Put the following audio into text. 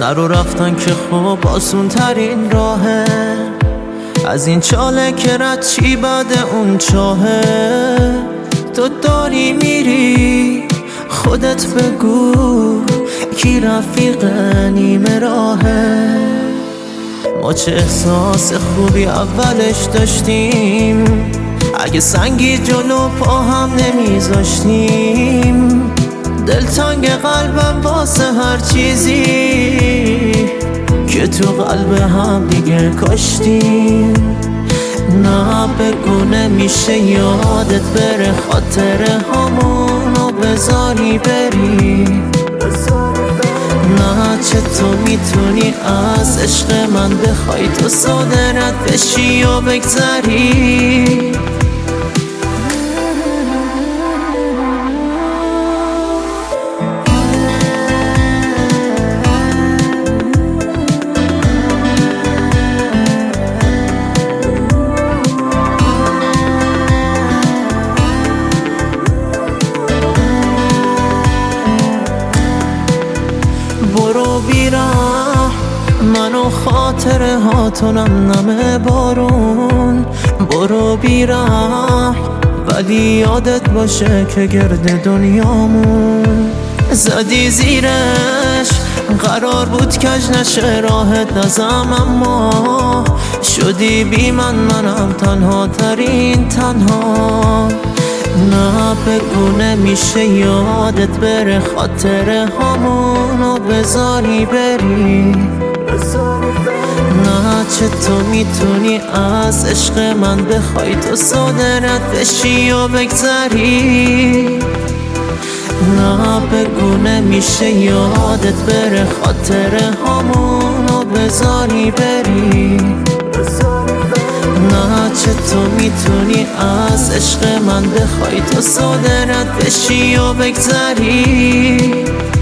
نرو رفتن که خب آسون ترین راهه، از این چاله که رد چی بعد اون چاهه. تو داری میری خودت بگو کی رفیق نیمه راهه. ما چه احساس خوبی اولش داشتیم، اگه سنگی جلو پا هم نمیذاشتیم. دلتنگ قلبم واسه هر چیزی که تو قلب هم دیگه کاشتیم. نه بگو نمیشه یادت بره، خاطره همونو بذاری بری. نه چه تو میتونی از عشق من بخوای تو ساده رد بشی و بگذری. برو بیرم منو خاطره هاتونم نمه بارون. برو بیرم ولی یادت باشه که گرد دنیامون زدی زیرش. قرار بود کج نشه راحت نزم، اما شدی بی منم تنها ترین تنها. نه بگو نمیشه یادت بره، خاطره همونو بذاری بری. نه چه تو میتونی از عشق من بخوای تو ساده رد بشی و بگذری. نه بگو نمیشه یادت بره، خاطره همونو بذاری بری. نه چه تو میتونی از عشق من بخوای تو ساده رد بشی و بگذری.